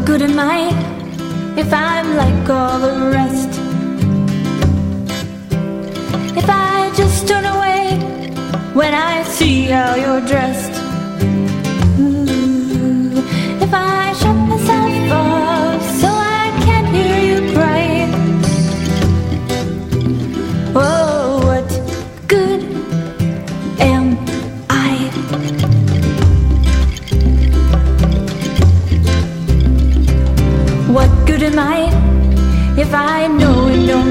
good am I if I'm like all the rest? If I just turn away when I see how you're dressed? Ooh, if I shut myself off so I can't hear you cry? Oh, what good am I? What good am I if I know it don't